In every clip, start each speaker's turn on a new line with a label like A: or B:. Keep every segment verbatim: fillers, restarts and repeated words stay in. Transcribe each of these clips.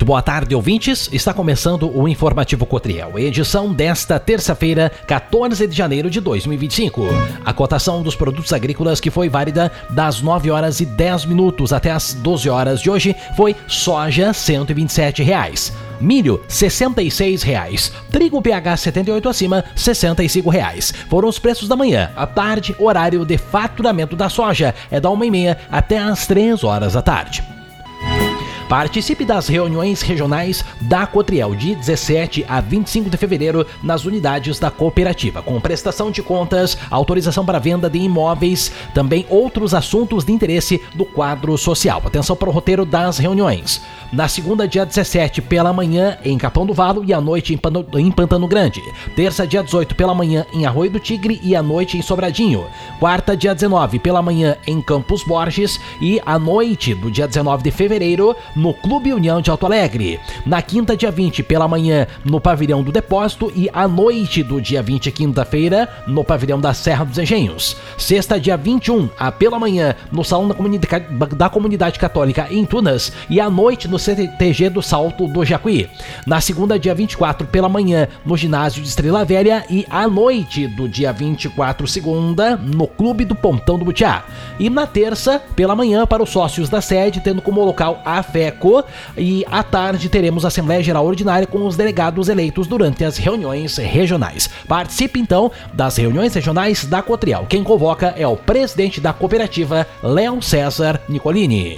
A: Muito boa tarde, ouvintes. Está começando o Informativo Cotriel, edição desta terça-feira, quatorze de janeiro de dois mil e vinte e cinco. A cotação dos produtos agrícolas que foi válida das nove horas e dez minutos até as doze horas de hoje foi soja cento e vinte e sete reais. Milho, sessenta e seis reais. Trigo P H setenta e oito acima, sessenta e cinco reais. Foram os preços da manhã. À tarde, horário de faturamento da soja é da uma e meia até às três horas da tarde. Participe das reuniões regionais da Cotriel de dezessete a vinte e cinco de fevereiro nas unidades da cooperativa, com prestação de contas, autorização para venda de imóveis, também outros assuntos de interesse do quadro social. Atenção para o roteiro das reuniões. Na segunda, dia dezessete, pela manhã, em Capão do Valo e à noite em Pantano, em Pantano Grande. Terça, dia dezoito, pela manhã, em Arroio do Tigre e à noite em Sobradinho. Quarta, dia dezenove, pela manhã, em Campos Borges e à noite do dia dezenove de fevereiro, no Clube União de Alto Alegre. Na quinta, dia vinte, pela manhã, no Pavilhão do Depósito e à noite do dia vinte, quinta-feira, no Pavilhão da Serra dos Engenhos. Sexta, dia vinte e um, a pela manhã, no Salão da Comunidade, da Comunidade Católica em Tunas e à noite no C T G do Salto do Jacuí. Na segunda, dia vinte e quatro, pela manhã, no Ginásio de Estrela Velha e à noite do dia vinte e quatro, segunda, no Clube do Pontão do Butiá. E na terça, pela manhã, para os sócios da sede, tendo como local a FECO, e à tarde teremos a Assembleia Geral Ordinária com os delegados eleitos durante as reuniões regionais. Participe então das reuniões regionais da Cotriel. Quem convoca é o presidente da cooperativa, Léo César Nicolini.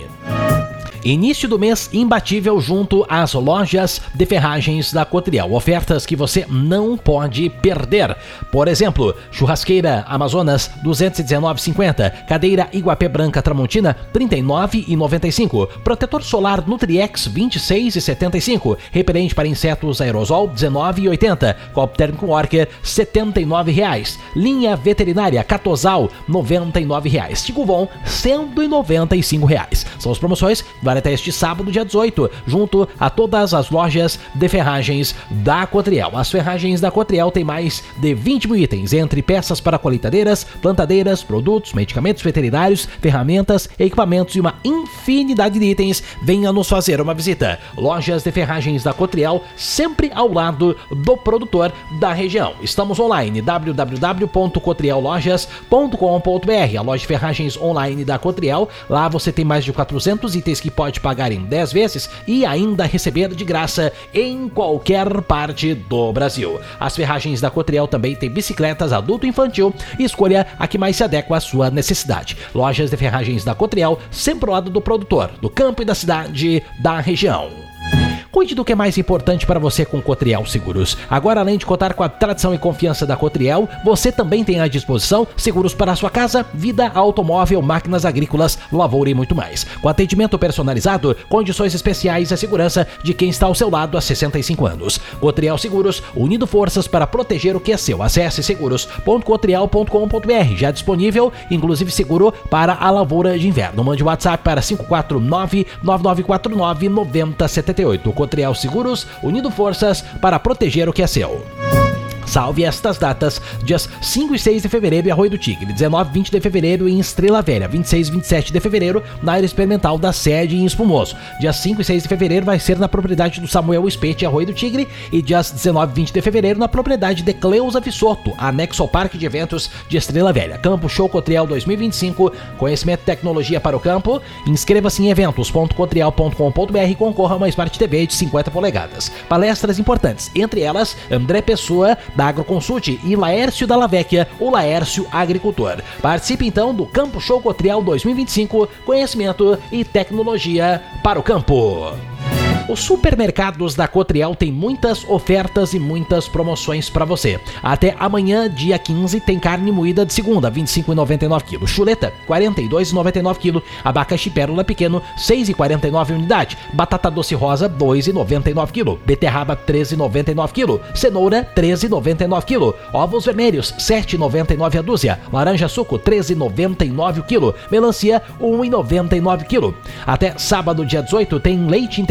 A: Início do mês imbatível junto às lojas de ferragens da Cotriel. Ofertas que você não pode perder. Por exemplo, churrasqueira Amazonas duzentos e dezenove reais e cinquenta centavos, cadeira Iguapé Branca Tramontina trinta e nove reais e noventa e cinco centavos, protetor solar Nutriex vinte e seis reais e setenta e cinco centavos, repelente para insetos aerosol dezenove reais e oitenta centavos, copo térmico Walker setenta e nove reais, linha veterinária Catosal noventa e nove reais, Tiguvon cento e noventa e cinco reais. São as promoções que vale até este sábado, dia dezoito, junto a todas as lojas de ferragens da Cotriel. As ferragens da Cotriel têm mais de vinte mil itens, entre peças para colheitadeiras, plantadeiras, produtos, medicamentos veterinários, ferramentas, equipamentos e uma infinidade de itens. Venha nos fazer uma visita. Lojas de ferragens da Cotriel, sempre ao lado do produtor da região. Estamos online, w w w ponto cotriel lojas ponto com ponto b r. A loja de ferragens online da Cotriel. Lá você tem mais de quatrocentos itens que pode pagar em dez vezes e ainda receber de graça em qualquer parte do Brasil. As ferragens da Cotriel também tem bicicletas adulto e infantil. Escolha a que mais se adequa à sua necessidade. Lojas de ferragens da Cotriel, sempre ao lado do produtor, do campo e da cidade da região. Cuide do que é mais importante para você com Cotriel Seguros. Agora, além de contar com a tradição e confiança da Cotriel, você também tem à disposição seguros para a sua casa, vida, automóvel, máquinas agrícolas, lavoura e muito mais. Com atendimento personalizado, condições especiais e a segurança de quem está ao seu lado há sessenta e cinco anos. Cotriel Seguros, unindo forças para proteger o que é seu. Acesse seguros ponto cotriel ponto com ponto b r. Já disponível, inclusive seguro para a lavoura de inverno. Mande WhatsApp para cinco quatro nove, nove nove quatro nove, nove zero sete oito. Cotriel Seguros, unindo forças para proteger o que é seu. Salve estas datas, dias cinco e seis de fevereiro em Arroio do Tigre, dezenove e vinte de fevereiro em Estrela Velha, vinte e seis e vinte e sete de fevereiro na área experimental da sede em Espumoso. Dia cinco e seis de fevereiro vai ser na propriedade do Samuel Espete, Arroio do Tigre, e dias dezenove e vinte de fevereiro na propriedade de Cleusa Vissoto, anexo ao Parque de Eventos de Estrela Velha. Campo Show Cotriel dois mil e vinte e cinco, conhecimento e tecnologia para o campo. Inscreva-se em eventos ponto cotriel ponto com ponto b r e concorra a uma Smart T V de cinquenta polegadas. Palestras importantes, entre elas André Pessoa, da Agroconsulte, e Laércio Dalla Vecchia, o Laércio Agricultor. Participe então do Campo Show Cotriel dois mil e vinte e cinco, conhecimento e tecnologia para o campo. Os supermercados da Cotriel têm muitas ofertas e muitas promoções para você. Até amanhã, dia quinze, tem carne moída de segunda, vinte e cinco reais e noventa e nove centavos. Chuleta, quarenta e dois reais e noventa e nove centavos. Abacaxi pérola pequeno, seis reais e quarenta e nove centavos unidade. Batata doce rosa, dois reais e noventa e nove centavos. Beterraba, treze reais e noventa e nove centavos. Cenoura, treze reais e noventa e nove centavos. Ovos vermelhos, sete reais e noventa e nove centavos a dúzia. Laranja suco, treze reais e noventa e nove centavos o quilo. Melancia, um real e noventa e nove centavos o quilo. Até sábado, dia dezoito, tem leite integral, quatro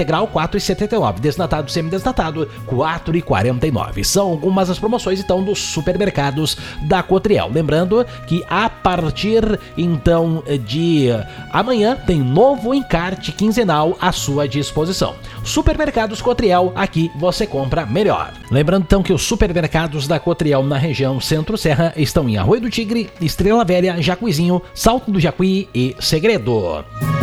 A: quatro reais e setenta e nove centavos. Desnatado, semidesnatado, quatro reais e quarenta e nove centavos. São algumas das promoções, então, dos supermercados da Cotriel. Lembrando que a partir, então, de amanhã, tem novo encarte quinzenal à sua disposição. Supermercados Cotriel, aqui você compra melhor. Lembrando, então, que os supermercados da Cotriel na região Centro-Serra estão em Arroio do Tigre, Estrela Velha, Jacuizinho, Salto do Jacuí e Segredo.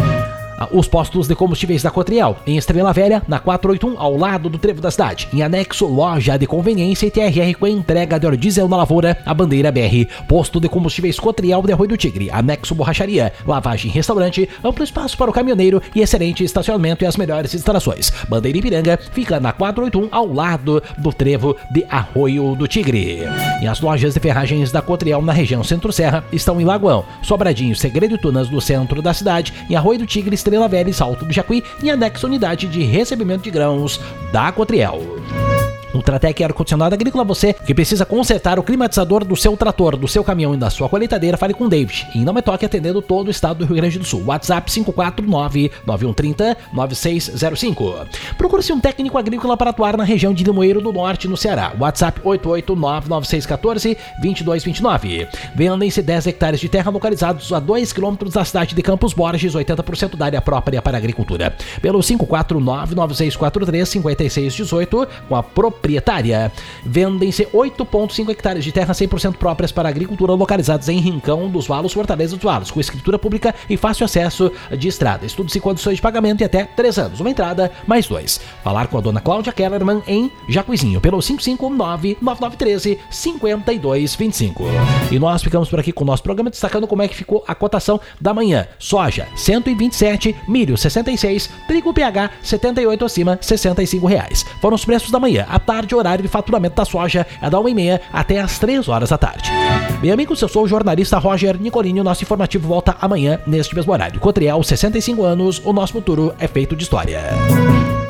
A: Os postos de combustíveis da Cotriel, em Estrela Velha, na quatrocentos e oitenta e um, ao lado do Trevo da Cidade. Em anexo, loja de conveniência e T R R com entrega de óleo diesel na Lavoura, a Bandeira B R. Posto de combustíveis Cotriel de Arroio do Tigre, anexo borracharia, lavagem e restaurante, amplo espaço para o caminhoneiro e excelente estacionamento e as melhores instalações. Bandeira Ipiranga fica na quatrocentos e oitenta e um, ao lado do Trevo de Arroio do Tigre. E as lojas de ferragens da Cotriel na região Centro-Serra estão em Lagoão, Sobradinho, Segredo e Tunas no centro da cidade, em Arroio do Tigre, Estrela Velha e Salto do Jacuí, em anexo unidade de recebimento de grãos da Cotriel. Ultratec Ar-Condicionado Agrícola, você que precisa consertar o climatizador do seu trator, do seu caminhão e da sua colheitadeira, fale com o David. E não me toque atendendo todo o estado do Rio Grande do Sul. WhatsApp cinco quatro nove, nove um três zero, nove seis zero cinco. Procure-se um técnico agrícola para atuar na região de Limoeiro do Norte, no Ceará. WhatsApp oito oito nove, nove seis um quatro, dois dois dois nove. Vendem-se dez hectares de terra localizados a dois quilômetros da cidade de Campos Borges, oitenta por cento da área própria para a agricultura. Pelo cinco quatro nove, nove seis quatro três, cinco seis um oito, com a proprietária. Vendem-se oito vírgula cinco hectares de terra cem por cento próprias para a agricultura localizadas em Rincão dos Valos, Fortaleza dos Valos, com escritura pública e fácil acesso de estrada. Estudos e condições de pagamento em até três anos. Uma entrada, mais dois. Falar com a dona Cláudia Kellerman em Jacuizinho, pelo cinco cinco nove, nove nove um três, cinco dois dois cinco. E nós ficamos por aqui com o nosso programa, destacando como é que ficou a cotação da manhã. Soja, cento e vinte e sete, milho, sessenta e seis, trigo P H, setenta e oito acima, sessenta e cinco reais. Foram os preços da manhã. À tarde, horário de faturamento da soja é da uma e meia até às três horas da tarde. Bem, amigos, eu sou o jornalista Roger Nicolini. Nosso informativo volta amanhã neste mesmo horário. Cotriel, sessenta e cinco anos, o nosso futuro é feito de história.